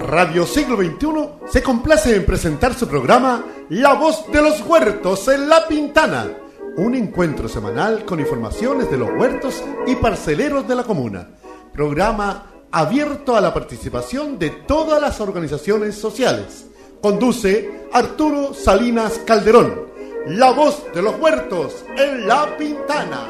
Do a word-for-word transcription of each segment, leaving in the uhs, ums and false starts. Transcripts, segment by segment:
Radio Siglo veintiuno se complace en presentar su programa La Voz de los Huertos en La Pintana, un encuentro semanal con informaciones de los huertos y parceleros de la comuna. Programa abierto a la participación de todas las organizaciones sociales. Conduce Arturo Salinas Calderón. La Voz de los Huertos en La Pintana.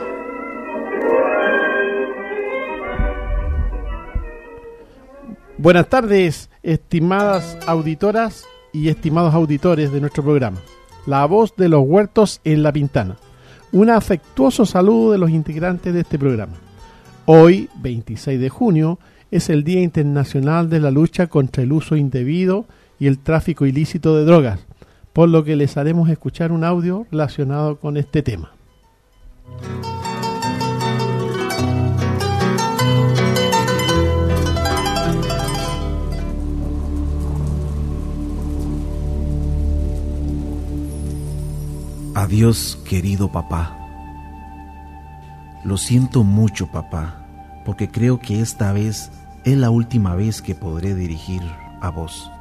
Buenas tardes, estimadas auditoras y estimados auditores de nuestro programa, La Voz de los Huertos en La Pintana. Un afectuoso saludo de los integrantes de este programa. Hoy, veintiséis de junio, es el Día Internacional de la Lucha contra el Uso Indebido y el Tráfico Ilícito de Drogas, por lo que les haremos escuchar un audio relacionado con este tema. Adiós, querido papá. Lo siento mucho, papá, porque creo que esta vez es la última vez que podré dirigir a vos.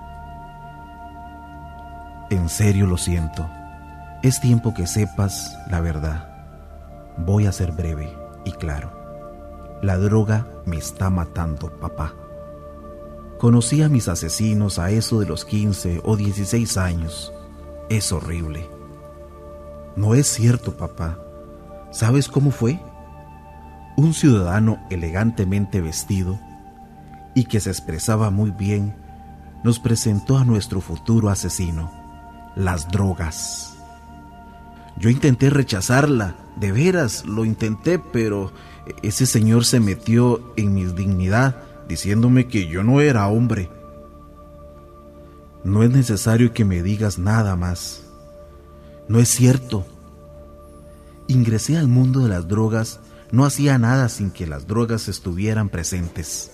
En serio lo siento. Es tiempo que sepas la verdad. Voy a ser breve y claro. La droga me está matando, papá. Conocí a mis asesinos a eso de los quince o dieciséis años. Es horrible. No es cierto, papá. ¿Sabes cómo fue? Un ciudadano elegantemente vestido y que se expresaba muy bien nos presentó a nuestro futuro asesino, las drogas. Yo intenté rechazarla, de veras lo intenté, pero ese señor se metió en mi dignidad diciéndome que yo no era hombre. No es necesario que me digas nada más. No es cierto. Ingresé al mundo de las drogas, no hacía nada sin que las drogas estuvieran presentes.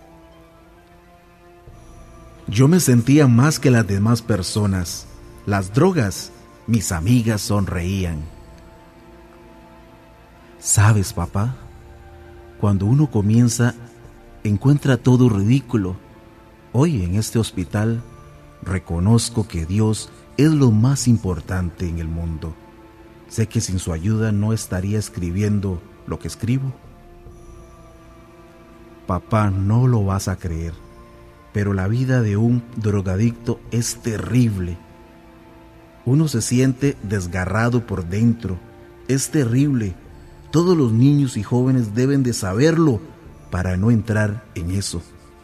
Yo me sentía más que las demás personas. Las drogas, mis amigas sonreían. ¿Sabes, papá? Cuando uno comienza, encuentra todo ridículo. Hoy en este hospital, reconozco que Dios es lo más importante en el mundo. Sé que sin su ayuda no estaría escribiendo lo que escribo. Papá, no lo vas a creer, pero la vida de un drogadicto es terrible. Uno se siente desgarrado por dentro. Es terrible. Todos los niños y jóvenes deben de saberlo para no entrar en eso.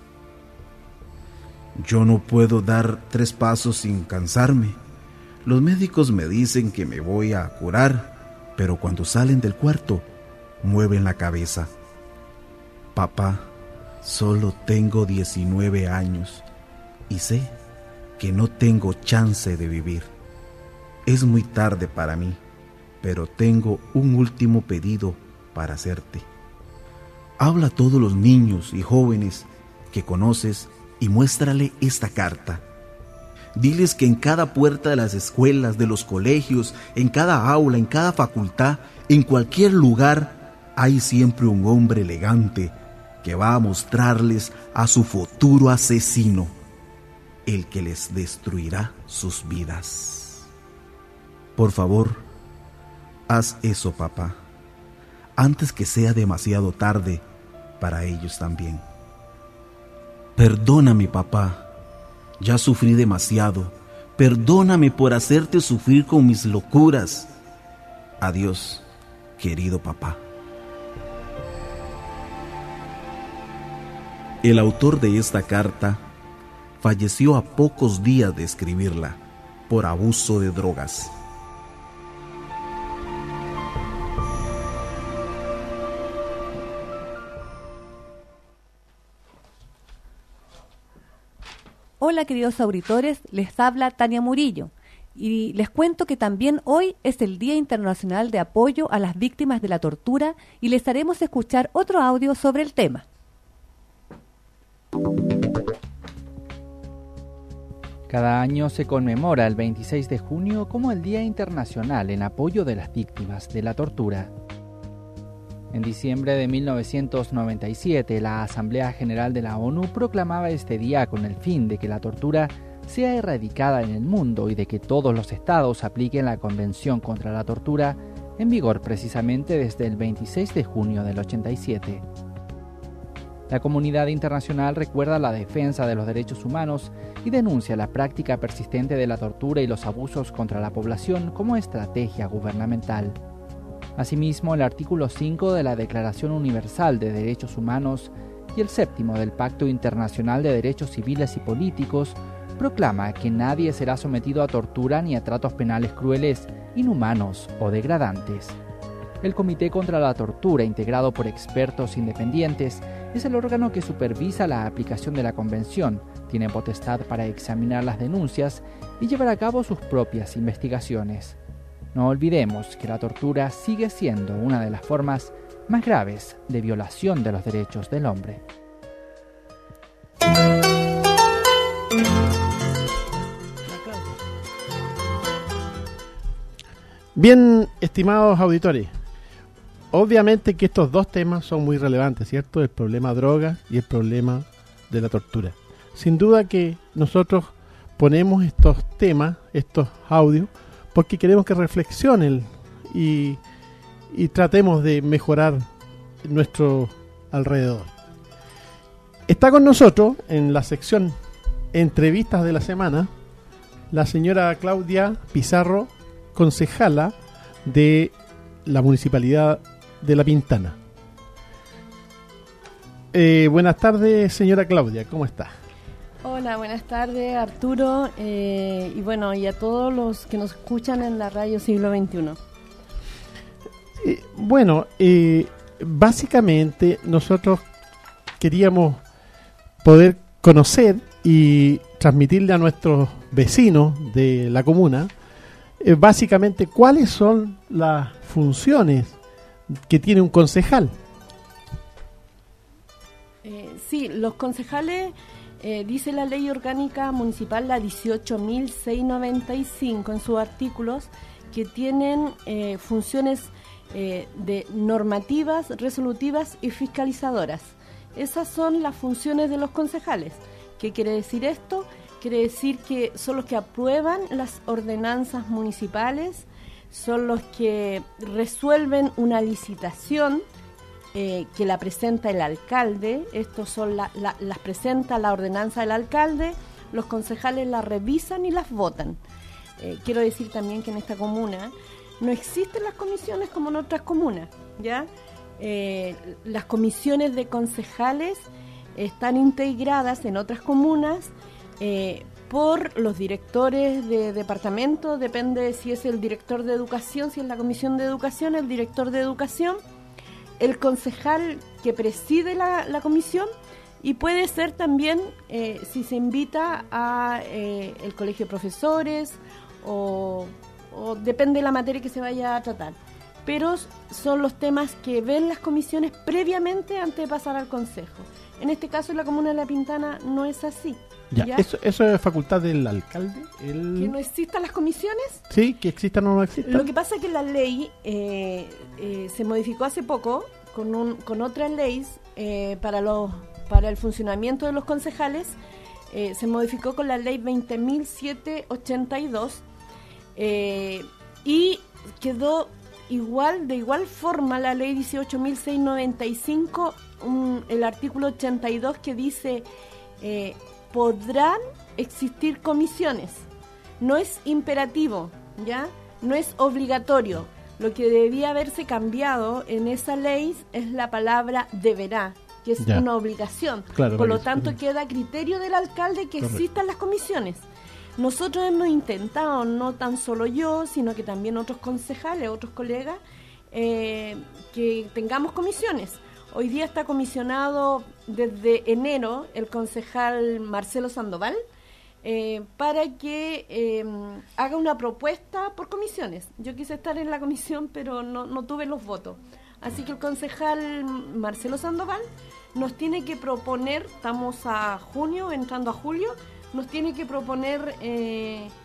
Yo no puedo dar tres pasos sin cansarme. Los médicos me dicen que me voy a curar, pero cuando salen del cuarto, mueven la cabeza. Papá, solo tengo diecinueve años y sé que no tengo chance de vivir. Es muy tarde para mí, pero tengo un último pedido para hacerte. Habla a todos los niños y jóvenes que conoces y muéstrale esta carta. Diles que en cada puerta de las escuelas, de los colegios, en cada aula, en cada facultad, en cualquier lugar, hay siempre un hombre elegante que va a mostrarles a su futuro asesino, el que les destruirá sus vidas. Por favor, haz eso, papá, antes que sea demasiado tarde para ellos también. Perdóname, papá. Ya sufrí demasiado. Perdóname por hacerte sufrir con mis locuras. Adiós, querido papá. El autor de esta carta falleció a pocos días de escribirla por abuso de drogas. Hola queridos auditores, les habla Tania Murillo y les cuento que también hoy es el Día Internacional de Apoyo a las Víctimas de la Tortura y les haremos escuchar otro audio sobre el tema. Cada año se conmemora el veintiséis de junio como el Día Internacional en apoyo de las víctimas de la tortura. En diciembre de mil novecientos noventa y siete, la Asamblea General de la ONU proclamaba este día con el fin de que la tortura sea erradicada en el mundo y de que todos los estados apliquen la Convención contra la Tortura, en vigor precisamente desde el veintiséis de junio del ochenta y siete. La comunidad internacional recuerda la defensa de los derechos humanos y denuncia la práctica persistente de la tortura y los abusos contra la población como estrategia gubernamental. Asimismo, el artículo cinco de la Declaración Universal de Derechos Humanos y el séptimo del Pacto Internacional de Derechos Civiles y Políticos proclama que nadie será sometido a tortura ni a tratos penales crueles, inhumanos o degradantes. El Comité contra la Tortura, integrado por expertos independientes, es el órgano que supervisa la aplicación de la Convención, tiene potestad para examinar las denuncias y llevar a cabo sus propias investigaciones. No olvidemos que la tortura sigue siendo una de las formas más graves de violación de los derechos del hombre. Bien, estimados auditores, obviamente que estos dos temas son muy relevantes, ¿cierto? El problema droga y el problema de la tortura. Sin duda que nosotros ponemos estos temas, estos audios, porque queremos que reflexionen y, y tratemos de mejorar nuestro alrededor. Está con nosotros en la sección Entrevistas de la Semana la señora Claudia Pizarro, concejala de la Municipalidad de La Pintana. Eh, buenas tardes, señora Claudia, ¿cómo está? Hola, buenas tardes, Arturo, eh, y bueno, y a todos los que nos escuchan en la radio Siglo veintiuno. Eh, bueno, eh, básicamente nosotros queríamos poder conocer y transmitirle a nuestros vecinos de la comuna eh, básicamente cuáles son las funciones que tiene un concejal. Eh, sí, los concejales, eh, dice la Ley Orgánica Municipal, la dieciocho mil seiscientos noventa y cinco, en sus artículos, que tienen eh, funciones eh, de normativas, resolutivas y fiscalizadoras. Esas son las funciones de los concejales. ¿Qué quiere decir esto? Quiere decir que son los que aprueban las ordenanzas municipales, son los que resuelven una licitación eh, que la presenta el alcalde. Estos son la, la, las presenta la ordenanza del alcalde, los concejales la revisan y las votan. Eh, quiero decir también que en esta comuna no existen las comisiones como en otras comunas, ¿ya? Eh, las comisiones de concejales están integradas en otras comunas eh, por los directores de departamento, depende si es el director de educación, si es la comisión de educación, el director de educación, el concejal que preside la, la comisión, y puede ser también eh, si se invita a eh, el colegio de profesores o, o depende de la materia que se vaya a tratar. Pero son los temas que ven las comisiones previamente antes de pasar al consejo. En este caso, en la comuna de La Pintana no es así. Ya, ¿ya? Eso, eso es facultad del alcalde. El... ¿Que no existan las comisiones? Sí, que existan o no existan. Lo que pasa es que la ley eh, eh, se modificó hace poco con, un, con otras leyes eh, para, los, para el funcionamiento de los concejales. Eh, se modificó con la ley veinte mil setecientos ochenta y dos eh, y quedó igual, de igual forma la ley dieciocho mil seiscientos noventa y cinco, un, el artículo ochenta y dos que dice eh, podrán existir comisiones. No es imperativo, ¿ya? No es obligatorio. Lo que debía haberse cambiado en esa ley es la palabra deberá, que es ya. una obligación. Claro, Por lo es, tanto, es. queda a criterio del alcalde que Correcto. existan las comisiones. Nosotros hemos intentado, no tan solo yo, sino que también otros concejales, otros colegas, eh, que tengamos comisiones. Hoy día está comisionado desde enero el concejal Marcelo Sandoval eh, para que eh, haga una propuesta por comisiones. Yo quise estar en la comisión, pero no, no tuve los votos. Así que el concejal Marcelo Sandoval nos tiene que proponer, estamos a junio, entrando a julio, nos tiene que proponer eh,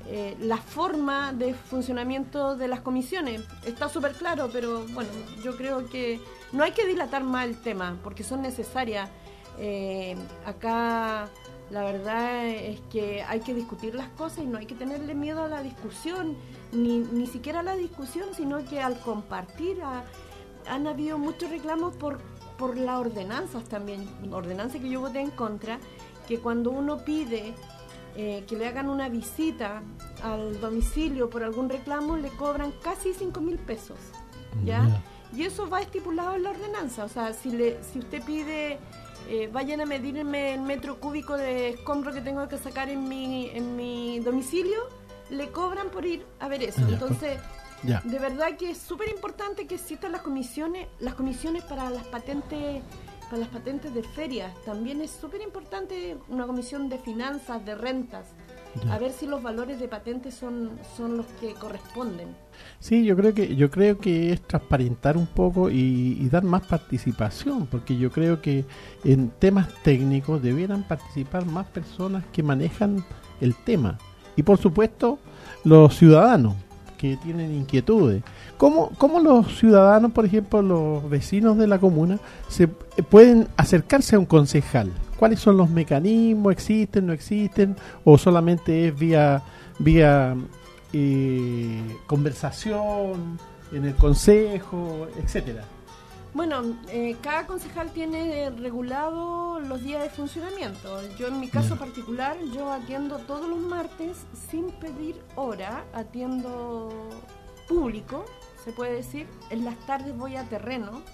eh, la forma de funcionamiento de las comisiones. Está súper claro, pero bueno, yo creo que no hay que dilatar más el tema, porque son necesarias. Eh, acá la verdad es que hay que discutir las cosas y no hay que tenerle miedo a la discusión, ni, ni siquiera a la discusión, sino que al compartir. A, han habido muchos reclamos por, por las ordenanzas también, ordenanzas que yo voté en contra, que cuando uno pide eh, que le hagan una visita al domicilio por algún reclamo, le cobran casi cinco mil pesos, ¿ya? Yeah. Y eso va estipulado en la ordenanza. O sea, si, le, si usted pide... Eh, vayan a medirme el metro cúbico de escombro que tengo que sacar en mi en mi domicilio, le cobran por ir a ver eso. Ya, entonces, ya. De verdad que es súper importante que existan las comisiones, las comisiones para las patentes, para las patentes de ferias. También es súper importante una comisión de finanzas, de rentas, ya. A ver si los valores de patentes son son los que corresponden. Sí, yo creo que yo creo que es transparentar un poco y, y dar más participación, porque yo creo que en temas técnicos debieran participar más personas que manejan el tema y por supuesto los ciudadanos que tienen inquietudes. ¿Cómo, cómo los ciudadanos, por ejemplo, los vecinos de la comuna, se pueden acercarse a un concejal? ¿Cuáles son los mecanismos? ¿Existen, no existen? ¿O solamente es vía vía eh, conversación en el consejo, etcétera? Bueno, eh, cada concejal tiene regulado los días de funcionamiento. Yo en mi caso yeah. particular, yo atiendo todos los martes sin pedir hora, atiendo público, se puede decir. En las tardes voy a terreno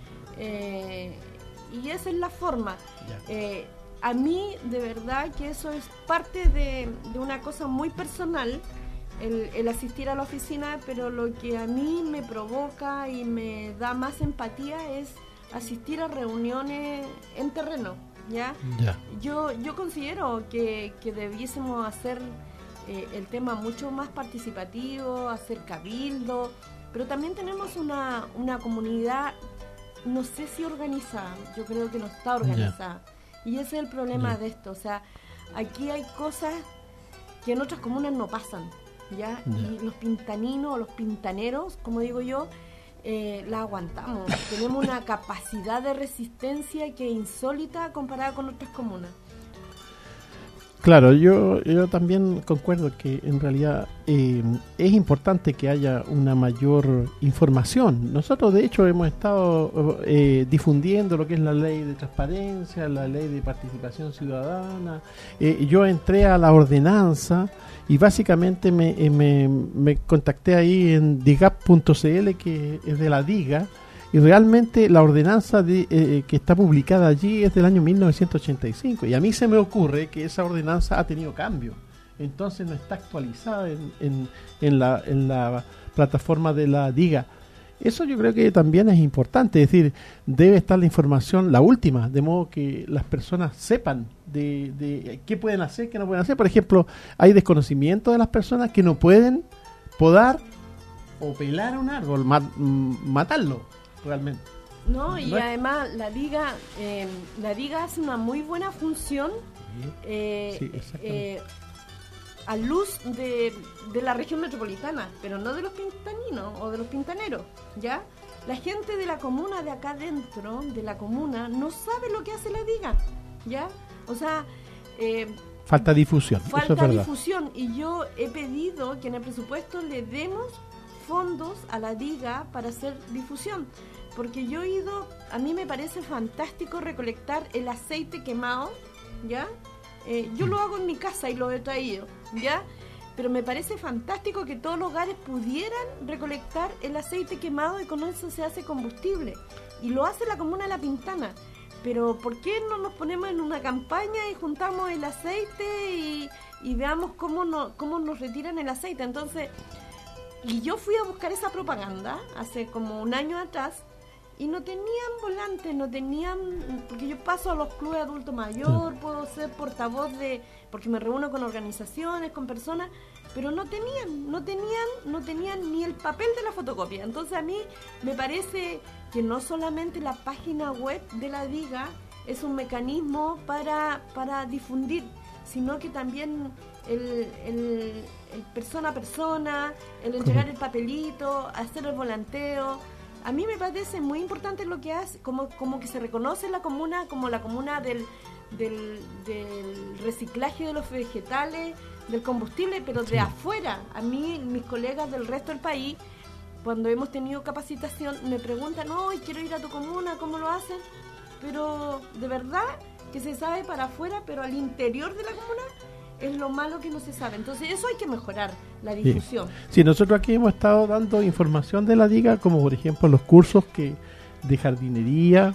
eh, y esa es la forma. Yeah. Eh, a mí, de verdad, que eso es parte de, de una cosa muy personal, el, el asistir a la oficina, pero lo que a mí me provoca y me da más empatía es asistir a reuniones en terreno, ¿ya? Yeah. Yo, yo considero que, que debiésemos hacer eh, el tema mucho más participativo, hacer cabildo, pero también tenemos una, una comunidad, no sé si organizada, yo creo que no está organizada. Yeah. Y ese es el problema yeah. de esto, o sea, aquí hay cosas que en otras comunas no pasan, ¿ya? Yeah. Y los pintaninos o los pintaneros, como digo yo, eh, la aguantamos. Tenemos una capacidad de resistencia que es insólita comparada con otras comunas. Claro, yo yo también concuerdo que en realidad eh, es importante que haya una mayor información. Nosotros de hecho hemos estado eh, difundiendo lo que es la ley de transparencia, la ley de participación ciudadana. Eh, yo entré a la ordenanza y básicamente me, eh, me, me contacté ahí en digap punto c l, que es de la DIGA. Y realmente la ordenanza de, eh, que está publicada allí es del año mil novecientos ochenta y cinco. Y a mí se me ocurre que esa ordenanza ha tenido cambio. Entonces no está actualizada en, en, en, la, en la plataforma de la DIGA. Eso yo creo que también es importante. Es decir, debe estar la información, la última, de modo que las personas sepan de, de qué pueden hacer, qué no pueden hacer. Por ejemplo, hay desconocimiento de las personas que no pueden podar o pelar un árbol, mat, matarlo. Realmente. No, y además la DIGA eh, la DIGA hace una muy buena función eh, sí, eh, a luz de, de la región metropolitana, pero no de los pintaninos o de los pintaneros, ¿ya? La gente de la comuna de acá dentro, de la comuna, no sabe lo que hace la DIGA, ¿ya? O sea... Eh, falta difusión. Falta eso es difusión y yo he pedido que en el presupuesto le demos fondos a la DIGA para hacer difusión, porque yo he ido, a mí me parece fantástico recolectar el aceite quemado, ¿ya? Eh, yo lo hago en mi casa y lo he traído, ¿ya? Pero me parece fantástico que todos los hogares pudieran recolectar el aceite quemado y con eso se hace combustible, y lo hace la comuna de La Pintana. Pero ¿por qué no nos ponemos en una campaña y juntamos el aceite y, y veamos cómo, no, cómo nos retiran el aceite? Entonces... Y yo fui a buscar esa propaganda hace como un año atrás y no tenían volantes, no tenían... Porque yo paso a los clubes adulto mayor, puedo ser portavoz de... Porque me reúno con organizaciones, con personas, pero no tenían, no tenían, no tenían ni el papel de la fotocopia. Entonces a mí me parece que no solamente la página web de la DIGA es un mecanismo para, para difundir, sino que también el, el, el persona a persona, el entregar el papelito, hacer el volanteo. A mí me parece muy importante lo que hace, como, como que se reconoce la comuna como la comuna del, del, del reciclaje de los vegetales, del combustible, pero de afuera. A mí, mis colegas del resto del país, cuando hemos tenido capacitación, me preguntan, no, quiero ir a tu comuna, ¿cómo lo hacen? Pero de verdad que se sabe para afuera, pero al interior de la comuna es lo malo que no se sabe. Entonces eso hay que mejorar, la difusión. Sí, sí, nosotros aquí hemos estado dando información de la DIGA, como por ejemplo los cursos que de jardinería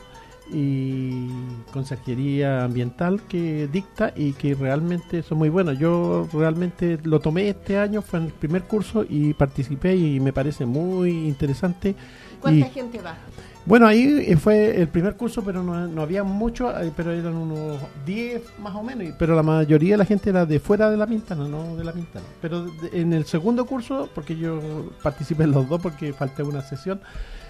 y conserjería ambiental que dicta y que realmente son muy buenos. Yo realmente lo tomé este año, fue en el primer curso y participé y me parece muy interesante. ¿Cuánta y, gente va? Bueno, ahí fue el primer curso, pero no, no había mucho, pero eran unos diez más o menos, pero la mayoría de la gente era de fuera de La Pintana, no de La Pintana. Pero de, en el segundo curso, porque yo participé en los dos porque falté una sesión,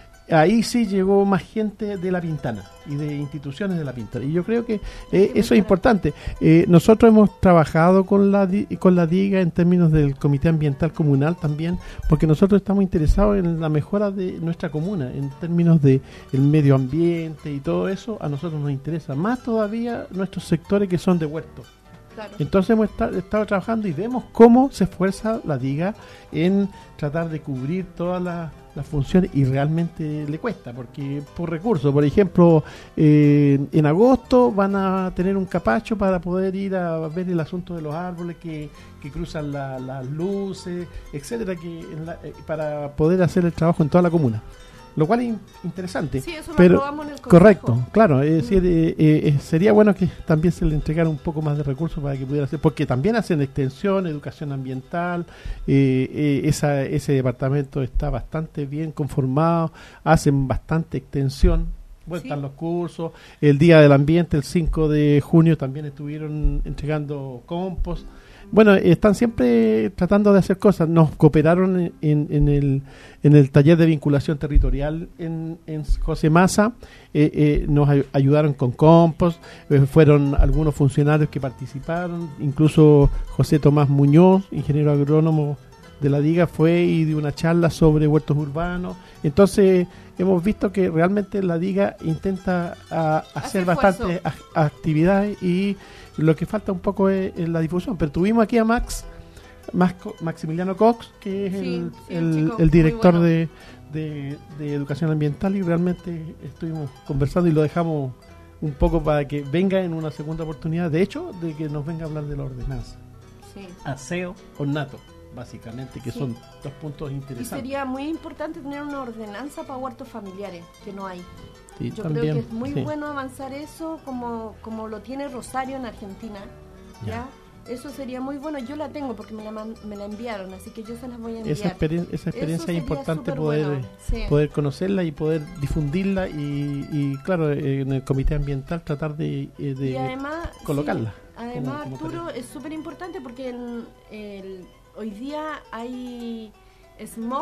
ahí sí llegó más gente de La Pintana y de instituciones de La Pintana. Y yo creo que eh, eso es importante. Eh, nosotros hemos trabajado con la con la DIGA en términos del Comité Ambiental Comunal también, porque nosotros estamos interesados en la mejora de nuestra comuna, en términos de el medio ambiente y todo eso. A nosotros nos interesa más todavía nuestros sectores que son de huertos. Claro. Entonces hemos estado, estado trabajando y vemos cómo se esfuerza la DIGA en tratar de cubrir todas las las funciones y realmente le cuesta porque por recursos, por ejemplo eh, en agosto van a tener un capacho para poder ir a ver el asunto de los árboles que, que cruzan la, las luces, etcétera, que en la, eh, para poder hacer el trabajo en toda la comuna, lo cual es interesante. Sí, eso lo pero aprobamos en el consejo. Correcto, claro, es decir, eh, eh, sería bueno que también se le entregara un poco más de recursos para que pudiera hacer, porque también hacen extensión, educación ambiental, eh, eh, esa, ese departamento está bastante bien conformado, hacen bastante extensión, bueno, sí. Están los cursos, el Día del Ambiente, el cinco de junio también estuvieron entregando compost. Bueno, están siempre tratando de hacer cosas. Nos cooperaron en, en, el, en el taller de vinculación territorial en, en José Massa, eh, eh, nos ay- ayudaron con compost, eh, fueron algunos funcionarios que participaron, incluso José Tomás Muñoz, ingeniero agrónomo de la DIGA, fue y dio una charla sobre huertos urbanos. Entonces hemos visto que realmente la DIGA intenta a, hacer bastantes a, actividades y lo que falta un poco es, es la difusión. Pero tuvimos aquí a Max, Max Maximiliano Cox, que es sí, el, sí, el, chico, el director bueno. de, de, de Educación Ambiental, y realmente estuvimos conversando y lo dejamos un poco para que venga en una segunda oportunidad, de hecho, de que nos venga a hablar de la ordenanza. Sí. Aseo ornato, básicamente, que sí. son dos puntos interesantes. Y sería muy importante tener una ordenanza para huertos familiares, que no hay. Sí, Yo también, creo que es muy sí. bueno avanzar eso como, como lo tiene Rosario en Argentina. ¿ya? ¿Ya? Eso sería muy bueno. Yo la tengo porque me la, man, me la enviaron, así que yo se las voy a enviar. Esa, experien- esa experiencia es importante poder, bueno. sí. poder conocerla y poder difundirla y, y claro, en el comité ambiental tratar de, de y además, colocarla. Sí, además, como, como Arturo, es súper importante porque el, el, hoy día hay smog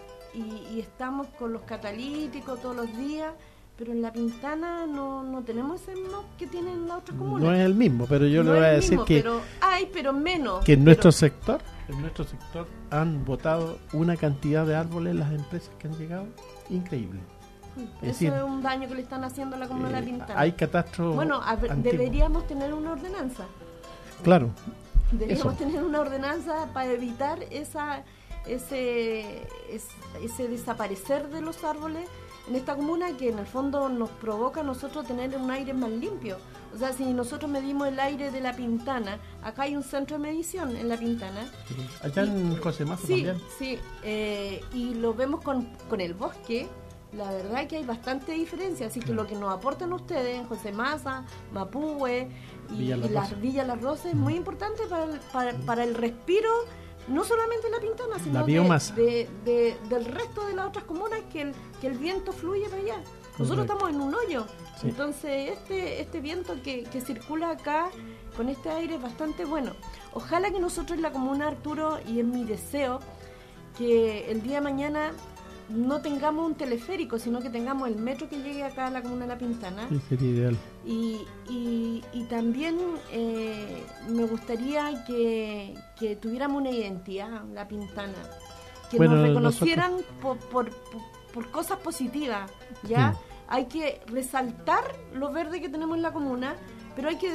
y, y estamos con los catalíticos todos los días. Pero en La Pintana no, no tenemos ese smog que tienen las otras comunas. No es el mismo, pero yo no le voy a decir mismo, que pero hay, pero menos. Que en pero... nuestro sector, en nuestro sector han botado una cantidad de árboles las empresas que han llegado increíble. Es Eso decir, es un daño que le están haciendo a la comuna eh, de La Pintana. Hay catástrofes. Bueno, a ver, deberíamos tener una ordenanza. Claro. Deberíamos eso. tener una ordenanza para evitar esa ese, ese ese desaparecer de los árboles en esta comuna, que en el fondo nos provoca a nosotros tener un aire más limpio. O sea, si nosotros medimos el aire de La Pintana, acá hay un centro de medición en La Pintana. Sí. Allá y, en José Massa sí, también. Sí, eh, y lo vemos con, con el bosque. La verdad es que hay bastante diferencia, así que lo que nos aportan ustedes en José Massa, Mapúe y, y las Villas Las Rosas es muy importante para el, para, para el respiro, no solamente de La Pintana, sino de, de, de, del resto de las otras comunas, que el, que el viento fluye para allá. Nosotros Correcto. Estamos en un hoyo, sí. Entonces este este viento que, que circula acá con este aire es bastante bueno. Ojalá que nosotros en la comuna, Arturo, y es mi deseo, que el día de mañana no tengamos un teleférico, sino que tengamos el metro que llegue acá a la comuna de La Pintana. Sí, sería ideal. Y, y, y también eh, me gustaría que, que tuviéramos una identidad, La Pintana, que bueno, nos reconocieran por, por, por, por cosas positivas, ¿ya? Sí. Hay que resaltar lo verde que tenemos en la comuna, pero hay que,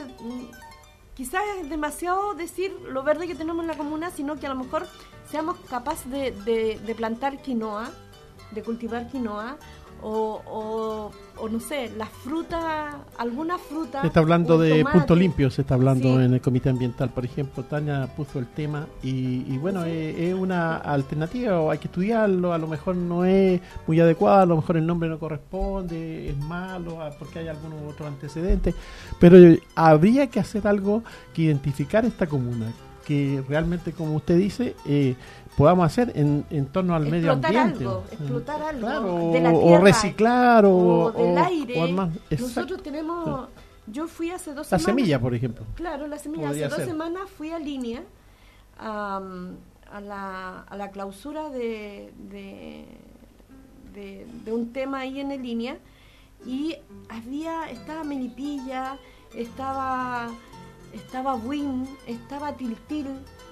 quizás es demasiado decir lo verde que tenemos en la comuna, sino que a lo mejor seamos capaces de, de, de plantar quinoa, de cultivar quinoa, o, o, o no sé, las frutas, alguna fruta. Se está hablando de tomate. Punto Limpio, se está hablando Sí. en el Comité Ambiental, por ejemplo. Tania puso el tema y, y bueno, Sí. es, es una alternativa, o hay que estudiarlo, a lo mejor no es muy adecuado, a lo mejor el nombre no corresponde, es malo, porque hay algunos otros antecedentes, pero habría que hacer algo que identificar esta comuna, que realmente, como usted dice, eh, podamos hacer en, en torno al medio Explotar ambiente. algo, explotar algo Claro, de la o tierra, reciclar, o, o del o- aire. o armar- exacto. Nosotros tenemos, yo fui hace dos La semanas. semilla, por ejemplo. Claro, la semilla. Podría Hace dos ser. semanas fui a Línea um, a, la, a la clausura de, de, de, de un tema ahí en el Línea, y había, estaba Melipilla, estaba, estaba Buin, estaba Tiltil,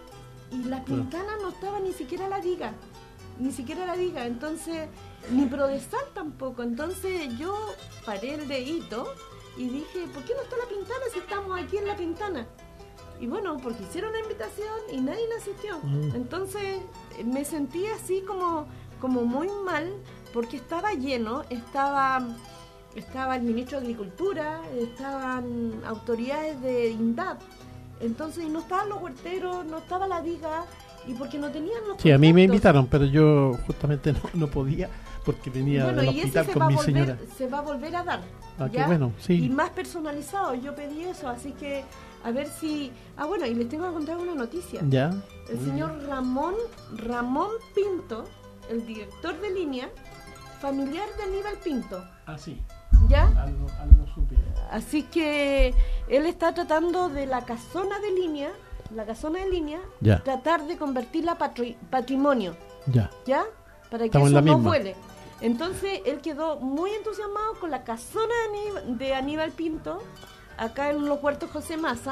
y La Pintana no estaba ni siquiera la diga, ni siquiera la diga, entonces, ni Prodesal tampoco. Entonces yo paré el dedito y dije, ¿por qué no está La Pintana si estamos aquí en La Pintana? Y bueno, porque hicieron la invitación y nadie le asistió. Mm. Entonces me sentí así como, como muy mal, porque estaba lleno, estaba, estaba el ministro de Agricultura, estaban autoridades de INDAP, entonces y no estaban los huerteros, no estaba la diga, y porque no tenían los Sí, a mí me contactos. invitaron, pero yo justamente no, no podía porque venía Bueno, del y ese hospital se con va, a mi volver, señora. se va a volver a dar. Ah, qué ¿ya? bueno, sí. Y más personalizado, yo pedí eso, así que a ver si... Ah, bueno, y les tengo que contar una noticia. ¿Ya? El señor Ramón, Ramón Pinto, el director de Línea, familiar de Aníbal Pinto, Ah, sí. ¿ya? Algo, algo supe. Así que él está tratando de la casona de Línea, la casona de Línea, Ya. tratar de convertirla a patri- patrimonio, Ya. ¿ya? Para que Estamos en eso la no misma. vuele. Entonces él quedó muy entusiasmado con la casona de Aníbal, de Aníbal Pinto, acá en los huertos José Massa.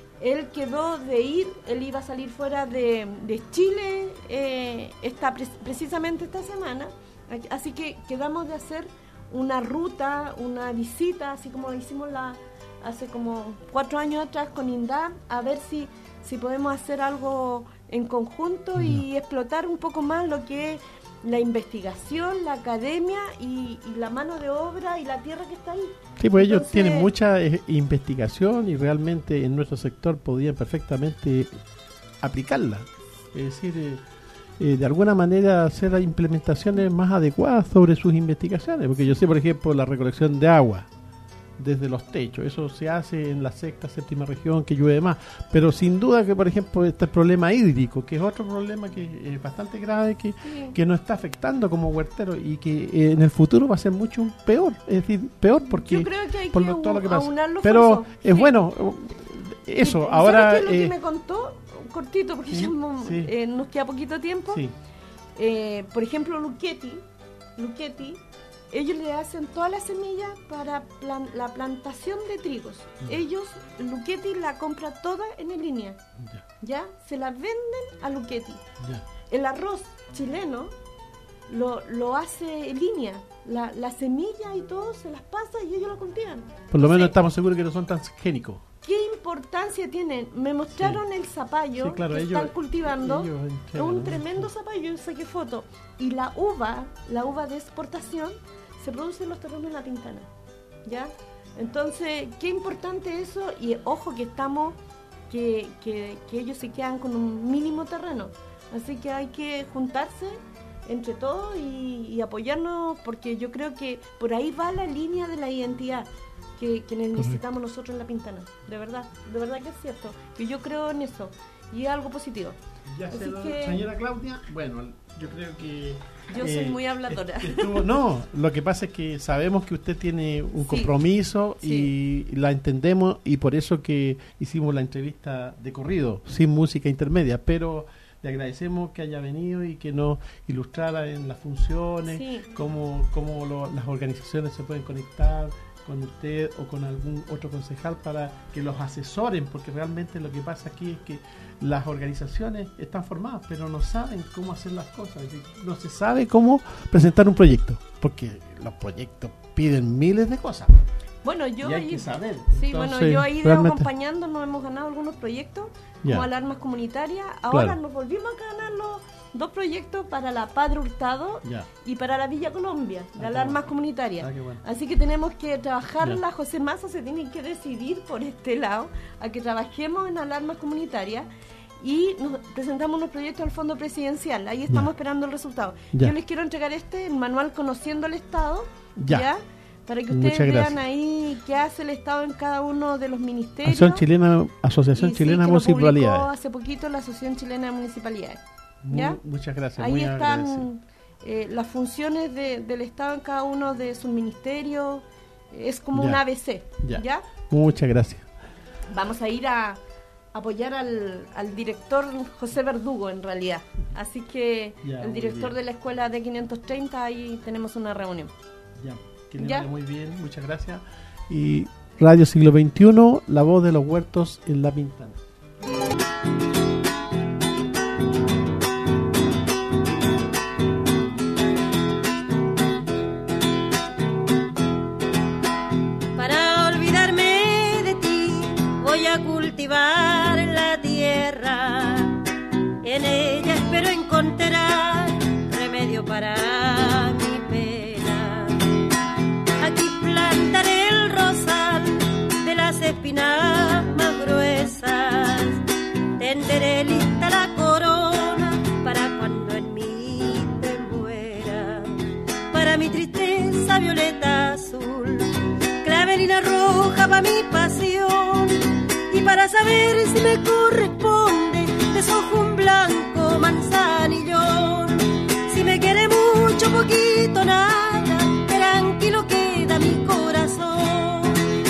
Él quedó de ir, él iba a salir fuera de, de Chile eh, esta, pre- precisamente esta semana, así que quedamos de hacer una ruta, una visita, así como hicimos la hace como cuatro años atrás con INDAP, a ver si, si podemos hacer algo en conjunto y explotar un poco más lo que es la investigación, la academia y, y la mano de obra y la tierra que está ahí. Sí, pues ellos Entonces- tienen mucha eh, investigación y realmente en nuestro sector podrían perfectamente aplicarla. Es decir, eh, eh, de alguna manera hacer las implementaciones más adecuadas sobre sus investigaciones. Porque yo sé, por ejemplo, la recolección de agua desde los techos. Eso se hace en la sexta, séptima región, que llueve más. Pero sin duda que, por ejemplo, este problema hídrico, que es otro problema que es bastante grave, que, Sí. que nos está afectando como huertero y que eh, en el futuro va a ser mucho peor. Es decir, peor porque Yo creo que hay por que lo- todo lo que pasa. aunar los Pero esfuerzos. es Sí. bueno, eso, ¿Y- y ahora... ¿sabes qué es lo eh, que me contó? Cortito, porque sí, ya mo- sí. eh, nos queda poquito tiempo. sí, Eh, por ejemplo, Luchetti, Luchetti, ellos le hacen todas las semillas para plan- la plantación de trigos. Ellos, Luchetti la compra toda en línea, ya, ¿ya? Se la venden a Luchetti. ya. El arroz chileno lo, lo hace en línea. La, la semilla y todo se las pasa y ellos lo cultivan. Por lo menos Entonces, estamos seguros que no son transgénicos. ¿qué importancia tienen? Me mostraron el zapallo Sí, claro, que ellos- están cultivando. ellos Es entregan, un ¿no? tremendo zapallo, yo saqué foto. Y la uva, la uva de exportación, se produce en los terrenos de La Pintana. ¿Ya? Entonces, qué importante eso. Y ojo que estamos, que, que, que ellos se quedan con un mínimo terreno. Así que hay que juntarse entre todos y, y apoyarnos, porque yo creo que por ahí va la línea de la identidad que, que necesitamos nosotros en La Pintana. De verdad, de verdad que es cierto. Que yo creo en eso. Y es algo positivo. Ya Así se lo- que- señora Claudia, bueno, yo creo que... Yo soy muy habladora. est- estuvo- no, lo que pasa es que sabemos que usted tiene un Sí. compromiso Sí. y la entendemos y por eso que hicimos la entrevista de corrido, sin música intermedia, pero le agradecemos que haya venido y que nos ilustrara en las funciones, Sí. cómo, cómo lo- las organizaciones se pueden conectar con usted o con algún otro concejal para que los asesoren, porque realmente lo que pasa aquí es que las organizaciones están formadas, pero no saben cómo hacer las cosas, es decir, no se sabe cómo presentar un proyecto, porque los proyectos piden miles de cosas Bueno, yo y hay ahí, que saber. sí, bueno, Entonces, yo ahí de realmente- acompañando nos hemos ganado algunos proyectos Ya. como alarmas comunitarias. Ahora Claro. nos volvimos a ganar los dos proyectos para la Padre Hurtado Ya. y para la Villa Colombia, de Ah, qué alarmas bueno. comunitarias. Ah, qué bueno. Así que tenemos que trabajarla. Ya. José Massa se tiene que decidir por este lado a que trabajemos en alarmas comunitarias. Y nos presentamos unos proyectos al Fondo Presidencial. Ahí estamos Ya. esperando el resultado. Ya. Yo les quiero entregar este, el manual Conociendo el Estado. Ya. Para que ustedes Muchas gracias. vean ahí qué hace el Estado en cada uno de los ministerios. Asociación Chilena, Asociación Y sí, Chilena de que lo publicó Municipalidades. hace poquito la Asociación Chilena de Municipalidades. Mu- ¿Ya? Muchas gracias. Ahí muy agradecido. están eh, las funciones de- del Estado en cada uno de sus ministerios. Es como Ya. un A B C. Ya. ¿Ya? Muchas gracias. Vamos a ir a apoyar al, al director José Verdugo, en realidad. Así que Ya, el muy director bien. de la escuela D quinientos treinta, ahí tenemos una reunión. Ya, que le Ya. vaya muy bien, muchas gracias. Y Radio Siglo veintiuno, la voz de los huertos en La Pintana. Para olvidarme de ti voy a cultivar la tierra. En ella espero encontrar remedio para mi pena. Aquí plantaré el rosal de las espinas más gruesas. Tenderé lista la corona para cuando en mí te muera. Para mi tristeza violeta azul, clavelina roja para mi pasión. Y para saber si me corresponde, deshojo un blanco manzanillón. Si me quiere mucho, poquito, nada, tranquilo queda mi corazón.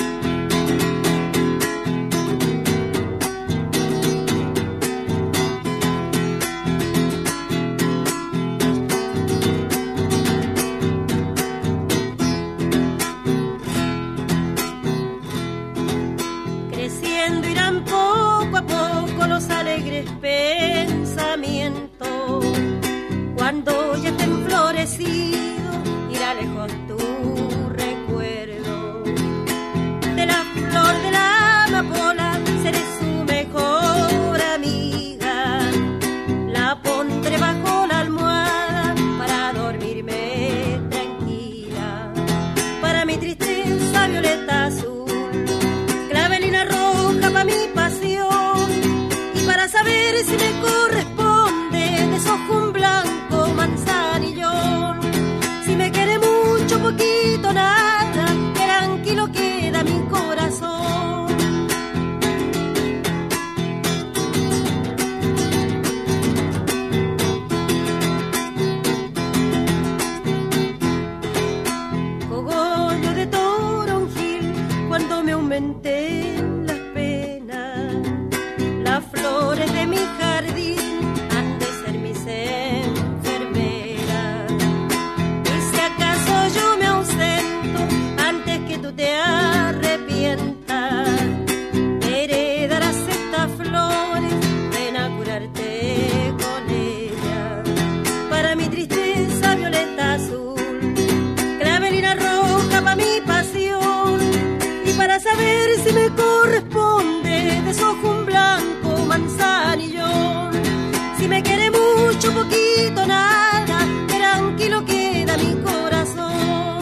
Creciendo irán poco a poco los alegres pensamientos. Cuando ya estén florecidos, irá lejos tu recuerdo. De la flor de la amapola seré su mejor amiga. La pondré bajo la almohada para dormirme tranquila. Para mi tristeza violeta azul, clavelina roja para mi pasión. Y para saber si me corresponde, deshojo un blanco manzanillón. Si me quiere mucho, poquito, nada, tranquilo queda mi corazón. Cogollo de toronjil, cuando me aumenten las penas, las flores de mi jardín han de ser mis enfermeras. Y si acaso yo me ausento antes que tú te arrepientas, heredarás estas flores, ven a curarte con ellas. Para mi tristeza violeta azul, clavelina roja para mi pasión. Y para saber si me corresponde, deshojo un blanco manzanillón. Si me quiere mucho, poquito, nada, tranquilo queda mi corazón.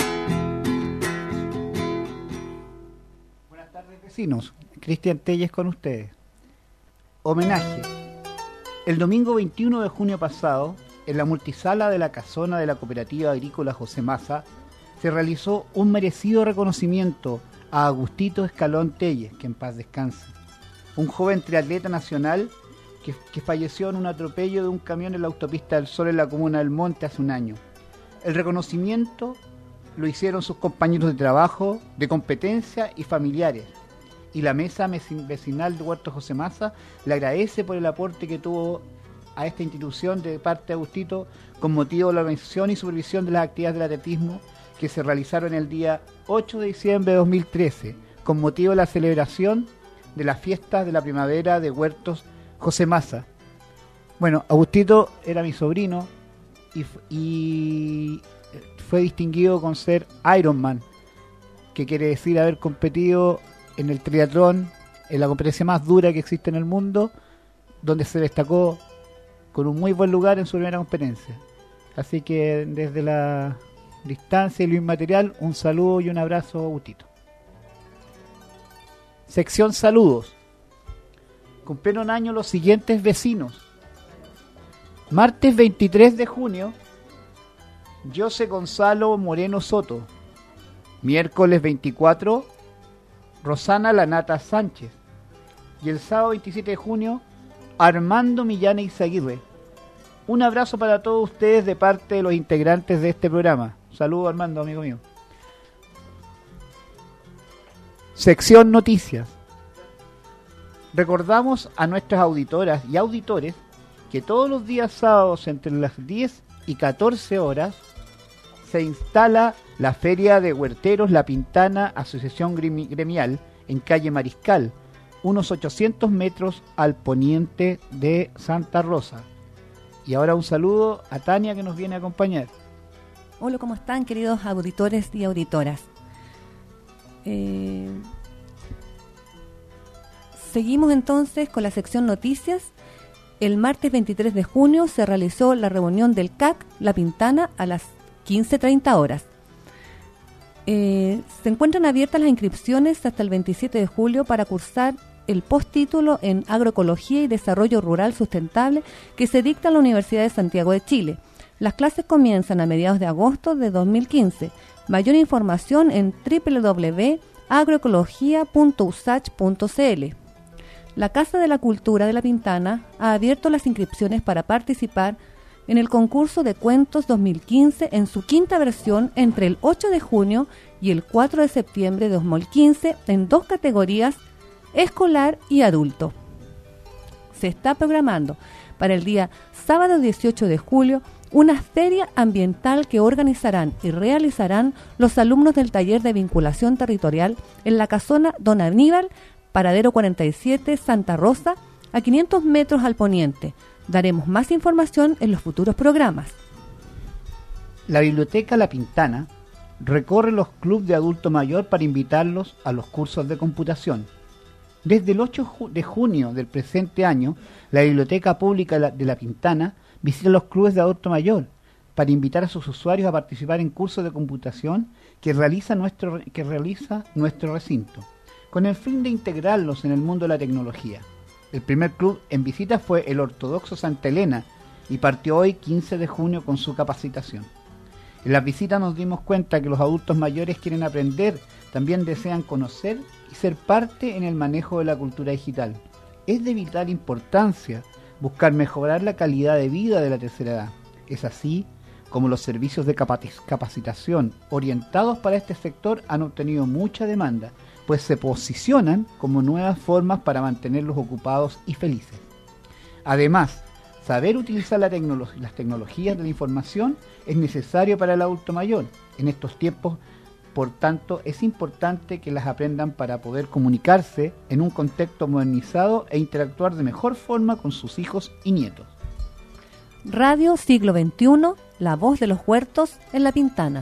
Buenas tardes, vecinos. Cristian Telles con ustedes. Homenaje. El domingo veintiuno de junio pasado, en la multisala de la casona de la Cooperativa Agrícola José Massa, se realizó un merecido reconocimiento a Agustito Escalón Telles, que en paz descanse, un joven triatleta nacional que, que falleció en un atropello de un camión en la autopista del Sol en la comuna del Monte hace un año. El reconocimiento lo hicieron sus compañeros de trabajo, de competencia y familiares, y la mesa vecinal de Huerto José Massa le agradece por el aporte que tuvo a esta institución de parte de Agustito con motivo de la organización y supervisión de las actividades del atletismo que se realizaron el día ocho de diciembre de dos mil trece, con motivo de la celebración de las fiestas de la primavera de Huertos José Massa. Bueno, Agustito era mi sobrino y, y fue distinguido con ser Ironman, que quiere decir haber competido en el triatlón, en la competencia más dura que existe en el mundo, donde se destacó con un muy buen lugar en su primera competencia. Así que desde la distancia y lo inmaterial, un saludo y un abrazo a Agustito. Sección saludos. Cumplieron año los siguientes vecinos. Martes veintitrés de junio, José Gonzalo Moreno Soto. Miércoles veinticuatro, Rosana Lanata Sánchez. Y el sábado veintisiete de junio, Armando Millán Izaguirre. Un abrazo para todos ustedes de parte de los integrantes de este programa. Saludos, Armando, amigo mío. Sección noticias. Recordamos a nuestras auditoras y auditores que todos los días sábados entre las diez y catorce horas se instala la Feria de Huerteros La Pintana, Asociación Gremial, en calle Mariscal, unos ochocientos metros al poniente de Santa Rosa. Y ahora un saludo a Tania, que nos viene a acompañar. Hola, ¿cómo están, queridos auditores y auditoras? Eh, seguimos entonces con la sección noticias. El martes veintitrés de junio se realizó la reunión del C A C La Pintana a las quince treinta horas. Eh, se encuentran abiertas las inscripciones hasta el veintisiete de julio para cursar el postítulo en Agroecología y Desarrollo Rural Sustentable que se dicta en la Universidad de Santiago de Chile. Las clases comienzan a mediados de agosto de dos mil quince. Mayor información en doble u doble u doble u punto agroecología punto u s a c h punto c l. La Casa de la Cultura de La Pintana ha abierto las inscripciones para participar en el concurso de cuentos dos mil quince en su quinta versión entre el ocho de junio y el cuatro de septiembre de dos mil quince en dos categorías, escolar y adulto. Se está programando para el día sábado dieciocho de julio una feria ambiental que organizarán y realizarán los alumnos del taller de vinculación territorial en la casona Don Aníbal, paradero cuarenta y siete, Santa Rosa, a quinientos metros al poniente. Daremos más información en los futuros programas. La Biblioteca La Pintana recorre los clubes de adulto mayor para invitarlos a los cursos de computación. Desde el ocho de junio del presente año, la Biblioteca Pública de La Pintana visita los clubes de adulto mayor para invitar a sus usuarios a participar en cursos de computación que realiza nuestro, que realiza nuestro recinto, con el fin de integrarlos en el mundo de la tecnología. El primer club en visita fue el Ortodoxo Santa Elena y partió hoy quince de junio con su capacitación. En las visitas nos dimos cuenta que los adultos mayores quieren aprender, también desean conocer y ser parte en el manejo de la cultura digital. Es de vital importancia buscar mejorar la calidad de vida de la tercera edad. Es así como los servicios de capacitación orientados para este sector han obtenido mucha demanda, pues se posicionan como nuevas formas para mantenerlos ocupados y felices. Además, saber utilizar la tecno- las tecnologías de la información es necesario para el adulto mayor. En estos tiempos, por tanto, es importante que las aprendan para poder comunicarse en un contexto modernizado e interactuar de mejor forma con sus hijos y nietos. Radio Siglo veintiuno, la voz de los huertos en La Pintana.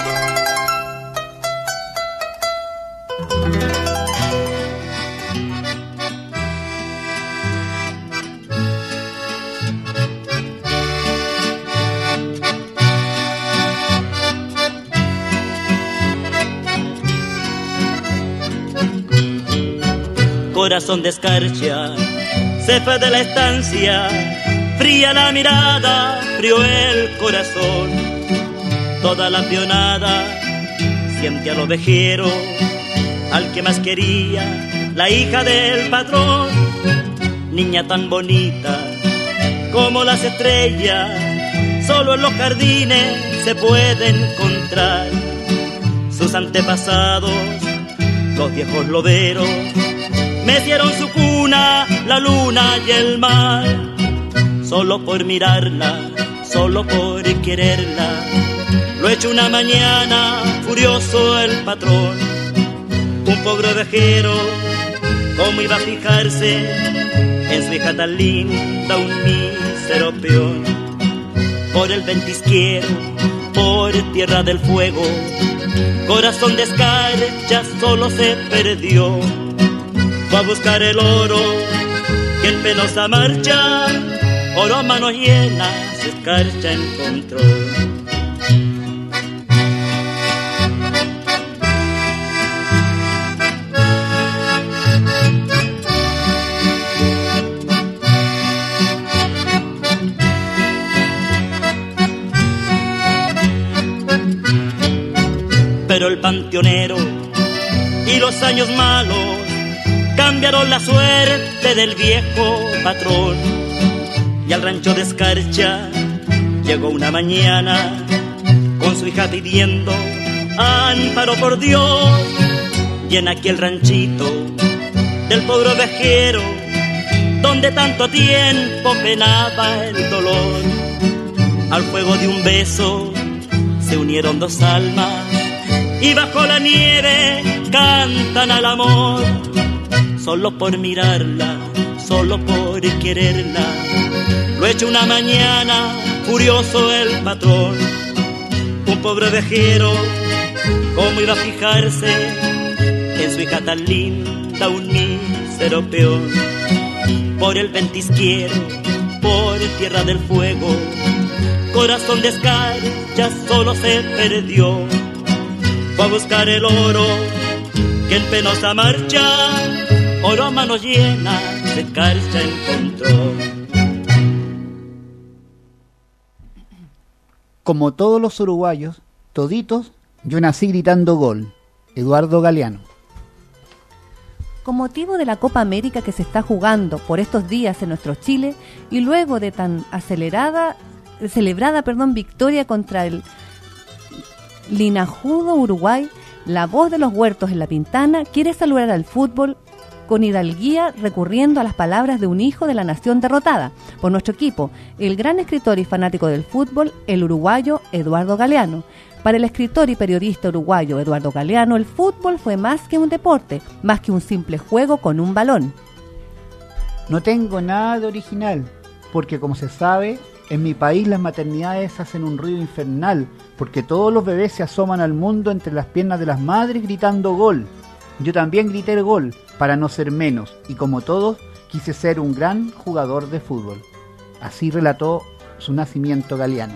Corazón de escarcha, se fue de la estancia, fría la mirada, frío el corazón. Toda la pionada siente al ovejero, al que más quería, la hija del patrón. Niña tan bonita como las estrellas, solo en los jardines se puede encontrar. Sus antepasados, los viejos loberos, mecieron su cuna, la luna y el mar. solo por mirarla, solo por quererla. Lo hecho una mañana, furioso el patrón. Un pobre ovejero, ¿cómo iba a fijarse en su hija tan linda, un mísero peón? Por el ventisquero, por tierra del fuego, corazón de escarcha solo se perdió. Fue a buscar el oro que en penosa marcha, oro a manos llenas, escarcha encontró. Pero el panteonero y los años malos cambiaron la suerte del viejo patrón. Y al rancho de escarcha llegó una mañana con su hija pidiendo amparo por Dios. Y en aquel ranchito del pobre ovejero, donde tanto tiempo penaba el dolor, al fuego de un beso se unieron dos almas y bajo la nieve cantan al amor. Solo por mirarla, solo por quererla, lo hecho una mañana, furioso el patrón. Un pobre ovejero, ¿cómo iba a fijarse en su hija tan linda, un mísero peón? Por el ventisquero, por tierra del fuego, corazón de escarcha solo se perdió. Fue a buscar el oro que en penosa marcha, oro a manos llenas de escarcha encontró. Como todos los uruguayos, toditos, yo nací gritando gol. Eduardo Galeano. Con motivo de la Copa América que se está jugando por estos días en nuestro Chile y luego de tan acelerada, celebrada perdón, victoria contra el linajudo Uruguay, la voz de los huertos en La Pintana quiere saludar al fútbol con hidalguía, recurriendo a las palabras de un hijo de la nación derrotada por nuestro equipo, el gran escritor y fanático del fútbol, el uruguayo Eduardo Galeano. Para el escritor y periodista uruguayo Eduardo Galeano, el fútbol fue más que un deporte, más que un simple juego con un balón. No tengo nada de original, porque como se sabe, en mi país las maternidades hacen un ruido infernal, porque todos los bebés se asoman al mundo entre las piernas de las madres gritando gol. Yo también grité el gol, para no ser menos, y como todos, quise ser un gran jugador de fútbol. Así relató su nacimiento Galeano.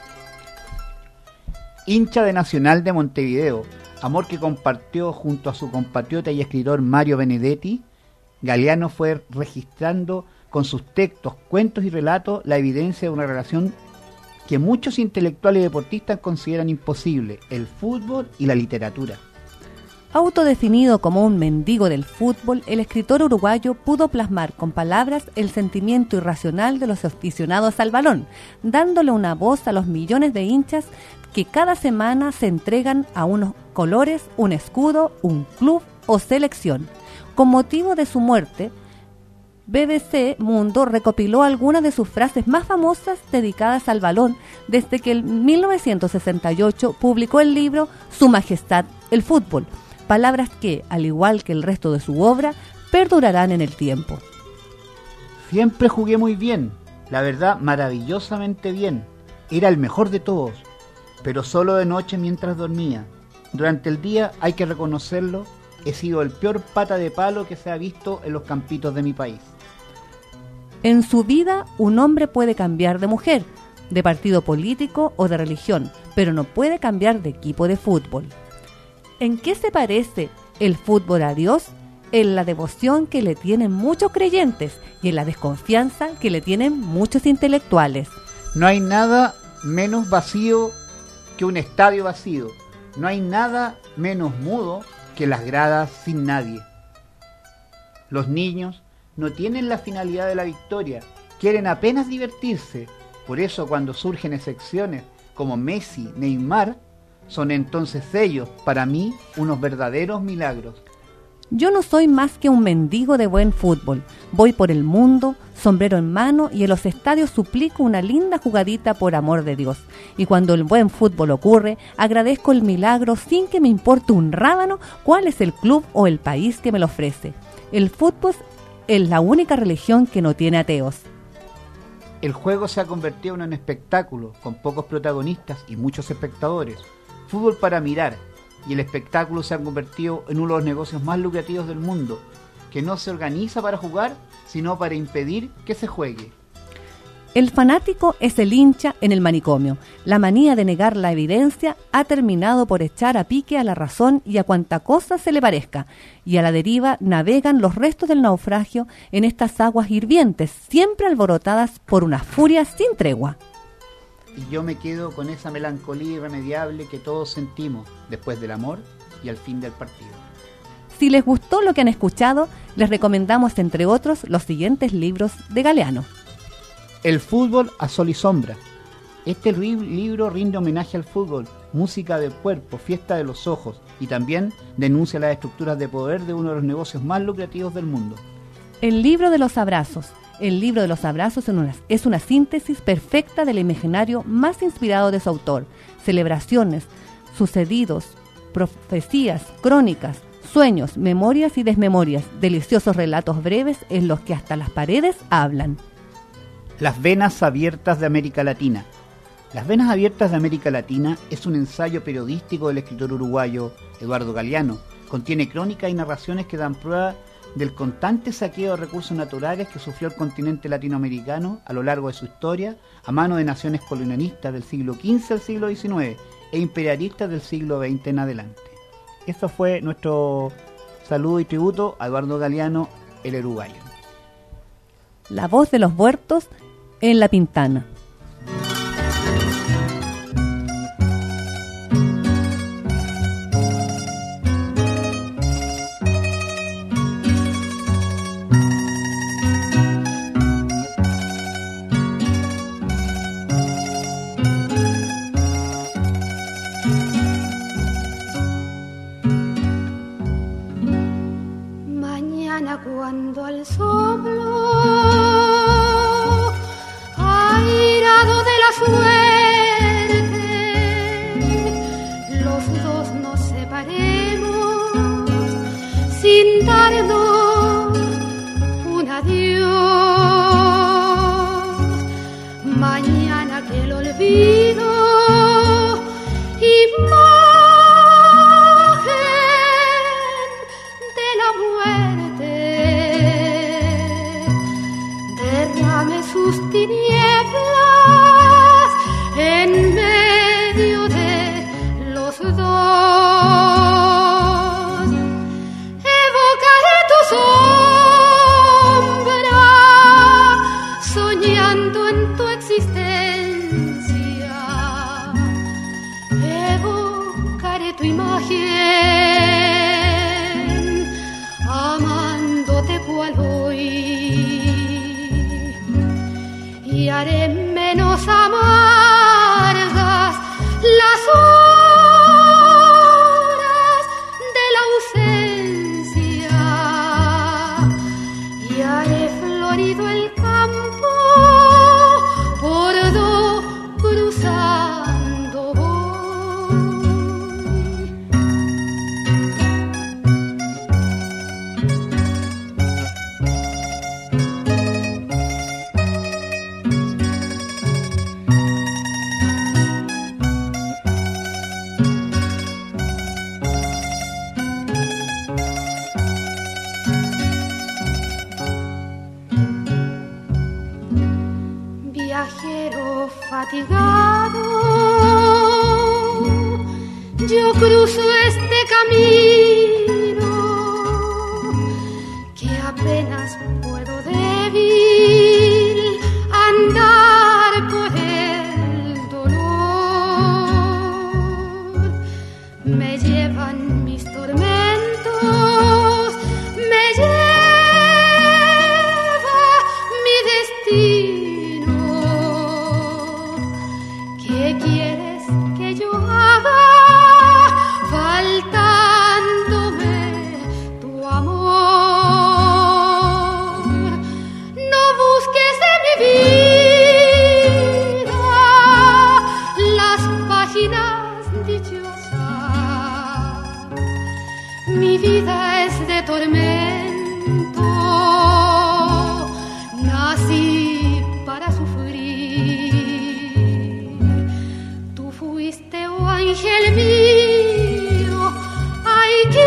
Hincha de Nacional de Montevideo, amor que compartió junto a su compatriota y escritor Mario Benedetti, Galeano fue registrando con sus textos, cuentos y relatos la evidencia de una relación que muchos intelectuales y deportistas consideran imposible, el fútbol y la literatura. Autodefinido como un mendigo del fútbol, el escritor uruguayo pudo plasmar con palabras el sentimiento irracional de los aficionados al balón, dándole una voz a los millones de hinchas que cada semana se entregan a unos colores, un escudo, un club o selección. Con motivo de su muerte, B B C Mundo recopiló algunas de sus frases más famosas dedicadas al balón desde que en mil novecientos sesenta y ocho publicó el libro Su Majestad el Fútbol, palabras que, al igual que el resto de su obra, perdurarán en el tiempo. Siempre jugué muy bien, la verdad maravillosamente bien, era el mejor de todos, pero solo de noche mientras dormía. Durante el día, hay que reconocerlo, he sido el peor pata de palo que se ha visto en los campitos de mi país. En su vida, un hombre puede cambiar de mujer, de partido político o de religión, pero no puede cambiar de equipo de fútbol. ¿En qué se parece el fútbol a Dios? En la devoción que le tienen muchos creyentes y en la desconfianza que le tienen muchos intelectuales. No hay nada menos vacío que un estadio vacío. No hay nada menos mudo que las gradas sin nadie. Los niños no tienen la finalidad de la victoria, quieren apenas divertirse. Por eso cuando surgen excepciones como Messi, Neymar, son entonces ellos, para mí, unos verdaderos milagros. Yo no soy más que un mendigo de buen fútbol. Voy por el mundo, sombrero en mano, y en los estadios suplico una linda jugadita por amor de Dios. Y cuando el buen fútbol ocurre, agradezco el milagro sin que me importe un rábano cuál es el club o el país que me lo ofrece. El fútbol es la única religión que no tiene ateos. El juego se ha convertido en un espectáculo con pocos protagonistas y muchos espectadores. Fútbol para mirar, y el espectáculo se ha convertido en uno de los negocios más lucrativos del mundo, que no se organiza para jugar, sino para impedir que se juegue. El fanático es el hincha en el manicomio. La manía de negar la evidencia ha terminado por echar a pique a la razón y a cuanta cosa se le parezca, y a la deriva navegan los restos del naufragio en estas aguas hirvientes, siempre alborotadas por una furia sin tregua. Y yo me quedo con esa melancolía irremediable que todos sentimos después del amor y al fin del partido. Si les gustó lo que han escuchado, les recomendamos, entre otros, los siguientes libros de Galeano. El fútbol a sol y sombra. Este ri- libro rinde homenaje al fútbol, música del cuerpo, fiesta de los ojos, y también denuncia las estructuras de poder de uno de los negocios más lucrativos del mundo. El libro de los abrazos. El libro de los abrazos es una, es una síntesis perfecta del imaginario más inspirado de su autor. Celebraciones, sucedidos, profecías, crónicas, sueños, memorias y desmemorias, deliciosos relatos breves en los que hasta las paredes hablan. Las venas abiertas de América Latina. Las venas abiertas de América Latina es un ensayo periodístico del escritor uruguayo Eduardo Galeano. Contiene crónicas y narraciones que dan prueba del constante saqueo de recursos naturales que sufrió el continente latinoamericano a lo largo de su historia a mano de naciones colonialistas del siglo quince al siglo diecinueve e imperialistas del siglo veinte en adelante. Esto fue nuestro saludo y tributo a Eduardo Galeano, el uruguayo. La voz de los muertos en La Pintana. Cuando el soplo airado de la suerte los dos nos separemos sin darnos un adiós. Mañana que el olvido y sus tinieblas en medio de los dos. Evocaré tu sombra soñando en tu existencia. Evocaré tu imagen amándote cual hoy. Y haré menos amargas las horas de la ausencia y haré florido el campo por do cruzando voy. Fatigado, yo cruzo este camino que apenas puedo débil andar por el dolor. Me llevan mis tormentos, me lleva mi destino. ¿Qué quieres que yo haga faltándome tu amor? vida es de tormento. Nací para sufrir. Tú fuiste, oh ángel mío, ay, ¿quién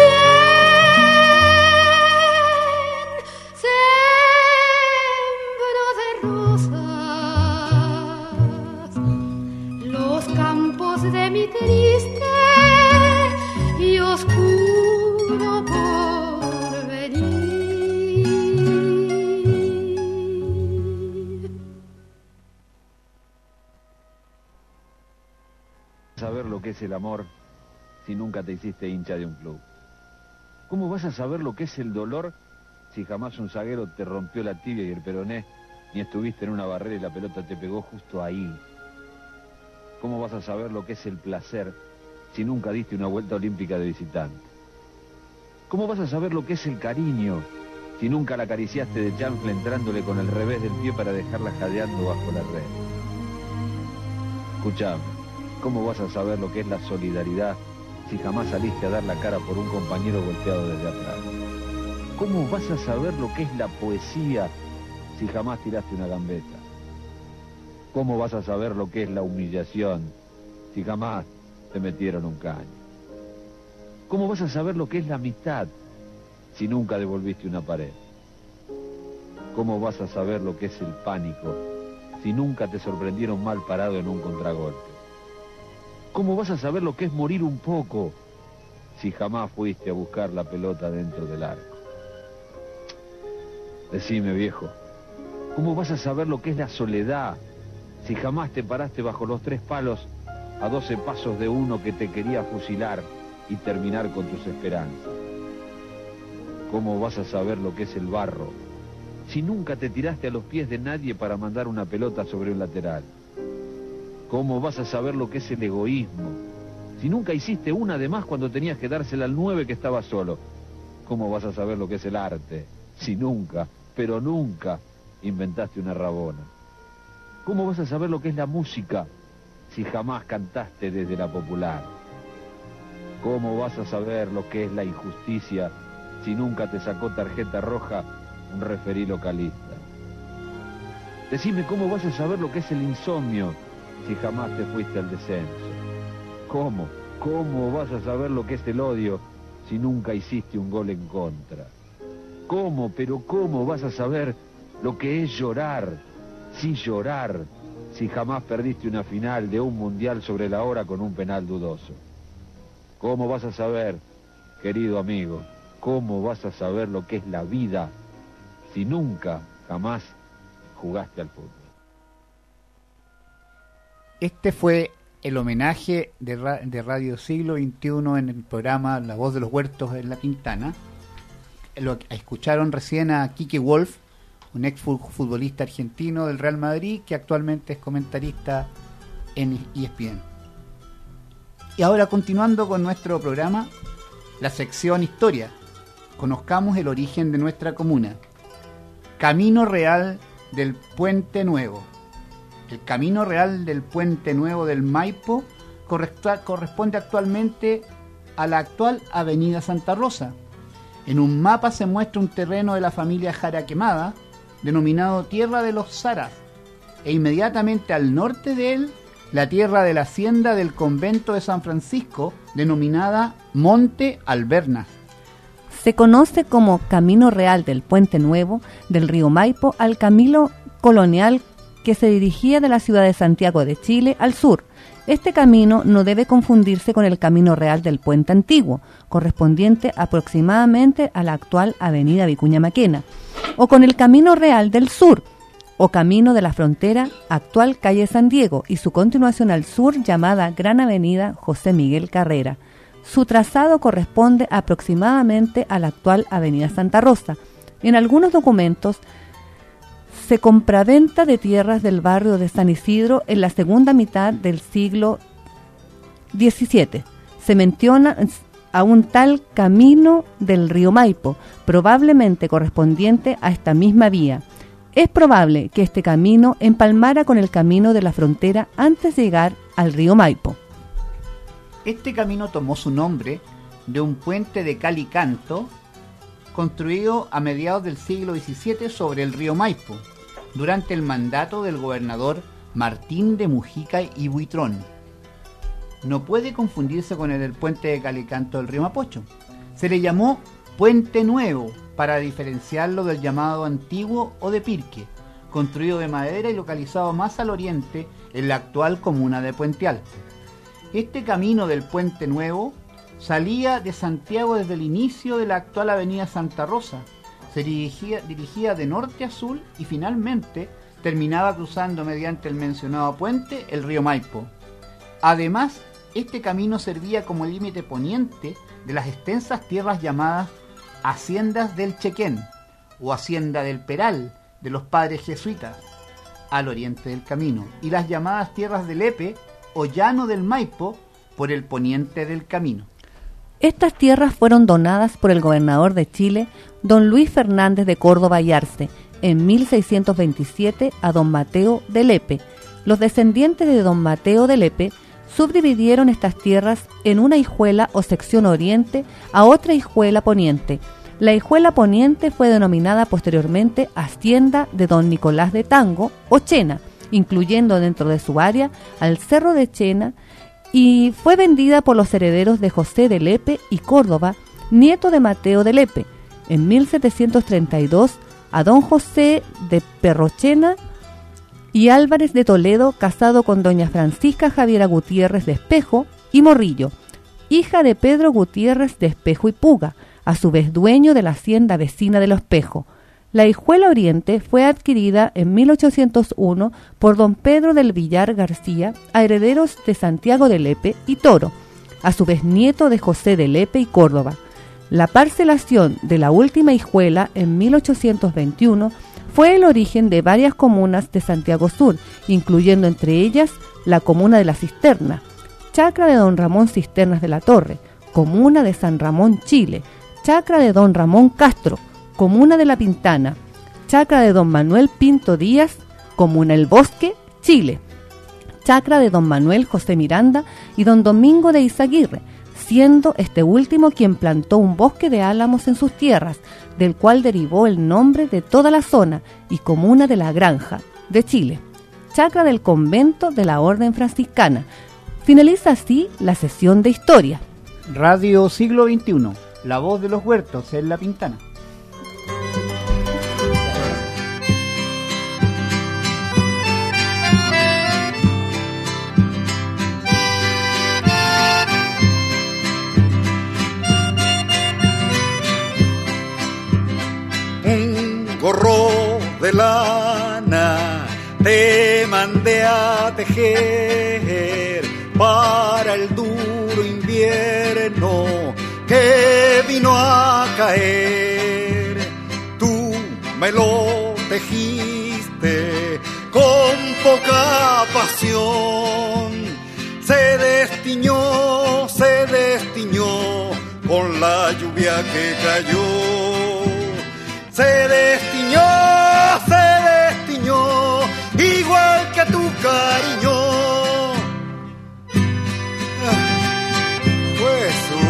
sembró de rosas los campos de mi triste y oscuro porvenir? Saber lo que es el amor si nunca te hiciste hincha de un club. ¿Cómo vas a saber lo que es el dolor si jamás un zaguero te rompió la tibia y el peroné, ni estuviste en una barrera y la pelota te pegó justo ahí? ¿Cómo vas a saber lo que es el placer si nunca diste una vuelta olímpica de visitante? ¿Cómo vas a saber lo que es el cariño si nunca la acariciaste de chanfle entrándole con el revés del pie para dejarla jadeando bajo la red? Escuchame, ¿cómo vas a saber lo que es la solidaridad si jamás saliste a dar la cara por un compañero golpeado desde atrás? ¿Cómo vas a saber lo que es la poesía si jamás tiraste una gambeta? ¿Cómo vas a saber lo que es la humillación si jamás te metieron un caño? ¿Cómo vas a saber lo que es la amistad si nunca devolviste una pared? ¿Cómo vas a saber lo que es el pánico si nunca te sorprendieron mal parado en un contragolpe? ¿Cómo vas a saber lo que es morir un poco si jamás fuiste a buscar la pelota dentro del arco? Decime, viejo, ¿cómo vas a saber lo que es la soledad si jamás te paraste bajo los tres palos a doce pasos de uno que te quería fusilar y terminar con tus esperanzas? ¿Cómo vas a saber lo que es el barro si nunca te tiraste a los pies de nadie para mandar una pelota sobre un lateral? ¿Cómo vas a saber lo que es el egoísmo si nunca hiciste una de más cuando tenías que dársela al nueve que estaba solo? ¿Cómo vas a saber lo que es el arte si nunca, pero nunca, inventaste una rabona? ¿Cómo vas a saber lo que es la música si jamás cantaste desde la popular? ¿Cómo vas a saber lo que es la injusticia si nunca te sacó tarjeta roja un referí localista? Decime, ¿cómo vas a saber lo que es el insomnio si jamás te fuiste al descenso? ¿Cómo? ¿Cómo vas a saber lo que es el odio si nunca hiciste un gol en contra? ¿Cómo, pero cómo vas a saber lo que es llorar, sí llorar, si jamás perdiste una final de un mundial sobre la hora con un penal dudoso? ¿Cómo vas a saber, querido amigo, cómo vas a saber lo que es la vida si nunca, jamás jugaste al fútbol? Este fue el homenaje de, ra- de Radio Siglo veintiuno en el programa La Voz de los Huertos en La Pintana. Lo escucharon recién a Quique Wolf, un ex futbolista argentino del Real Madrid que actualmente es comentarista en E S P N. Y ahora, continuando con nuestro programa, la sección Historia. Conozcamos el origen de nuestra comuna. Camino Real del Puente Nuevo. El Camino Real del Puente Nuevo del Maipo corresponde actualmente a la actual Avenida Santa Rosa. En un mapa se muestra un terreno de la familia Jara Quemada, denominado Tierra de los Saras, e inmediatamente al norte de él, la tierra de la hacienda del convento de San Francisco, denominada Monte Albernas. Se conoce como Camino Real del Puente Nuevo del río Maipo al camino colonial que se dirigía de la ciudad de Santiago de Chile al sur. Este camino no debe confundirse con el Camino Real del Puente Antiguo, correspondiente aproximadamente a la actual Avenida Vicuña Maquena, o con el Camino Real del Sur, o Camino de la Frontera, actual Calle San Diego, y su continuación al sur llamada Gran Avenida José Miguel Carrera. Su trazado corresponde aproximadamente a la actual Avenida Santa Rosa. En algunos documentos se compraventa de tierras del barrio de San Isidro en la segunda mitad del siglo diecisiete. Se menciona a un tal Camino del río Maipo, probablemente correspondiente a esta misma vía. Es probable que este camino empalmara con el Camino de la Frontera antes de llegar al río Maipo. Este camino tomó su nombre de un puente de cal y canto construido a mediados del siglo diecisiete sobre el río Maipo, durante el mandato del gobernador Martín de Mujica y Buitrón. No puede confundirse con el del puente de cal y canto del río Mapocho. Se le llamó Puente Nuevo para diferenciarlo del llamado Antiguo o de Pirque, construido de madera y localizado más al oriente en la actual comuna de Puente Alto. Este camino del Puente Nuevo salía de Santiago desde el inicio de la actual avenida Santa Rosa, se dirigía, dirigía de norte a sur y finalmente terminaba cruzando mediante el mencionado puente el río Maipo. Además, este camino servía como límite poniente de las extensas tierras llamadas Haciendas del Chequén o Hacienda del Peral de los padres jesuitas, al oriente del camino, y las llamadas tierras del Lepe o Llano del Maipo por el poniente del camino. Estas tierras fueron donadas por el gobernador de Chile, don Luis Fernández de Córdoba y Arce, en mil seiscientos veintisiete a don Mateo de Lepe. Los descendientes de don Mateo de Lepe subdividieron estas tierras en una hijuela o sección oriente a otra hijuela poniente. La hijuela poniente fue denominada posteriormente Hacienda de don Nicolás de Tango o Chena, incluyendo dentro de su área al Cerro de Chena, y fue vendida por los herederos de José de Lepe y Córdoba, nieto de Mateo de Lepe, en mil setecientos treinta y dos a don José de Perrochena y Álvarez de Toledo, casado con doña Francisca Javiera Gutiérrez de Espejo y Morrillo, hija de Pedro Gutiérrez de Espejo y Puga, a su vez dueño de la hacienda vecina de Los Espejos. La hijuela oriente fue adquirida en mil ochocientos uno por don Pedro del Villar García a herederos de Santiago de Lepe y Toro, a su vez nieto de José de Lepe y Córdoba. La parcelación de la última hijuela en mil ochocientos veintiuno fue el origen de varias comunas de Santiago Sur, incluyendo entre ellas la comuna de La Cisterna, chacra de don Ramón Cisternas de la Torre, comuna de San Ramón, Chile, chacra de don Ramón Castro, comuna de La Pintana, chacra de don Manuel Pinto Díaz, comuna El Bosque, Chile, chacra de don Manuel José Miranda y don Domingo de Izaguirre, siendo este último quien plantó un bosque de álamos en sus tierras, del cual derivó el nombre de toda la zona y comuna de La Granja, de Chile, chacra del convento de la Orden Franciscana. Finaliza así la sesión de historia. Radio Siglo veintiuno, la voz de los huertos en La Pintana. Un gorro de lana te mandé a tejer para el duro invierno que vino a caer. Tú me lo tejiste con poca pasión, se destiñó, se destiñó con la lluvia que cayó. Se destiñó, se destiñó, igual que tu cariño. Hueso.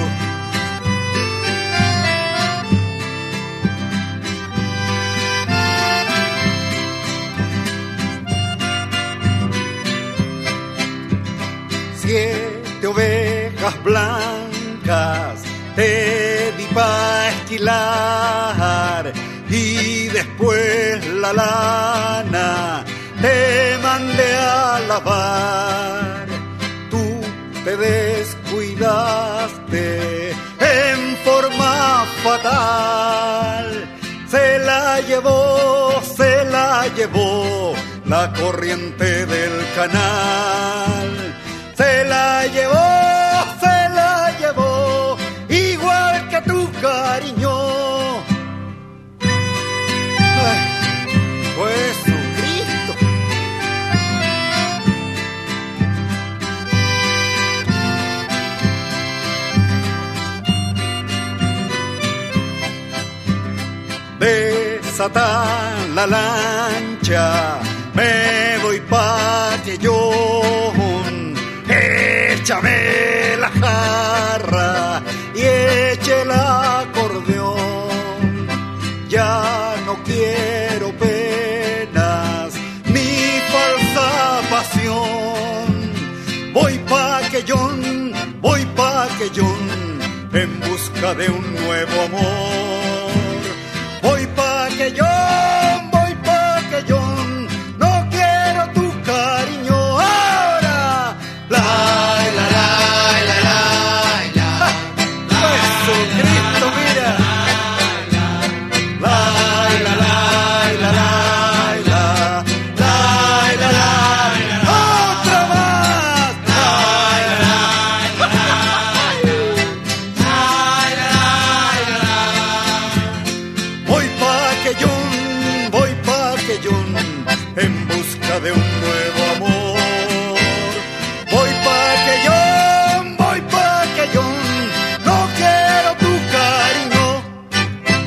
Siete ovejas blancas te di pa' esquilar, y después la lana te mandé a lavar. Tú te descuidaste en forma fatal, se la llevó, se la llevó la corriente del canal. Se la llevó, se la llevó, igual que tu cariño. Jesucristo. Desata la lancha, me voy pa' Quellón, échame la jarra y en busca de un nuevo amor. Voy pa' que yo, voy pa' que yo, no quiero tu cariño ahora. La, la, la, la, la, la. Jesucristo, mira. La, la, la, la, la, la, la, la, la. Otra más. La, la, la, la. Voy pa' que yo, voy pa' que yo, en busca de un nuevo amor. Voy pa' que yo, voy pa' que yo, no quiero tu cariño.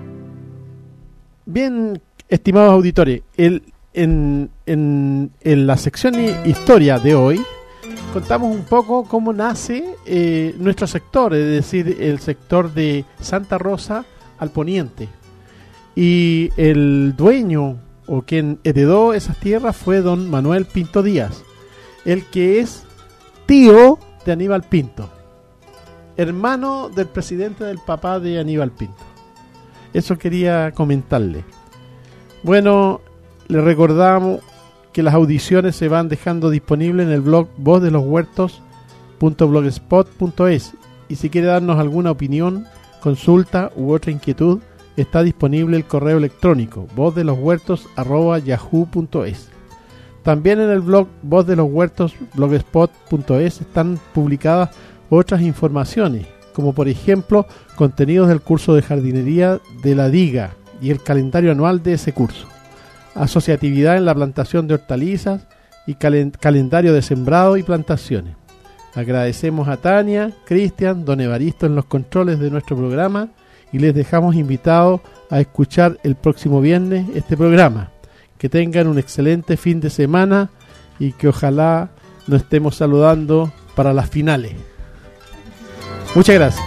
Bien, estimados auditores, el, en, en, en la sección Historia de hoy contamos un poco cómo nace eh, nuestro sector, es decir, el sector de Santa Rosa al poniente. Y el dueño o quien heredó esas tierras fue don Manuel Pinto Díaz, el que es tío de Aníbal Pinto, hermano del presidente del papá de Aníbal Pinto. Eso quería comentarle. Bueno, le recordamos que las audiciones se van dejando disponibles en el blog voz de los huertos punto blogspot punto es, y si quiere darnos alguna opinión, consulta u otra inquietud, está disponible el correo electrónico voz de los huertos arroba yahoo punto es. También en el blog voz de los huertos blogspot punto es están publicadas otras informaciones, como por ejemplo contenidos del curso de jardinería de la DIGA y el calendario anual de ese curso, asociatividad en la plantación de hortalizas y calen- calendario de sembrado y plantaciones. Agradecemos a Tania, Cristian, don Evaristo en los controles de nuestro programa y les dejamos invitados a escuchar el próximo viernes este programa. Que tengan un excelente fin de semana y que ojalá nos estemos saludando para las finales. Muchas gracias.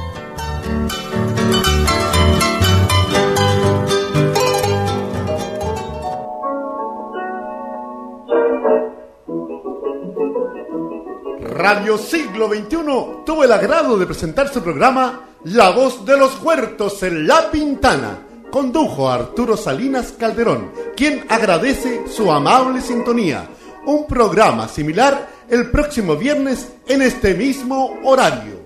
Radio Siglo veintiuno tuvo el agrado de presentar su programa La Voz de los Huertos en La Pintana. Condujo a Arturo Salinas Calderón, quien agradece su amable sintonía. Un programa similar el próximo viernes en este mismo horario.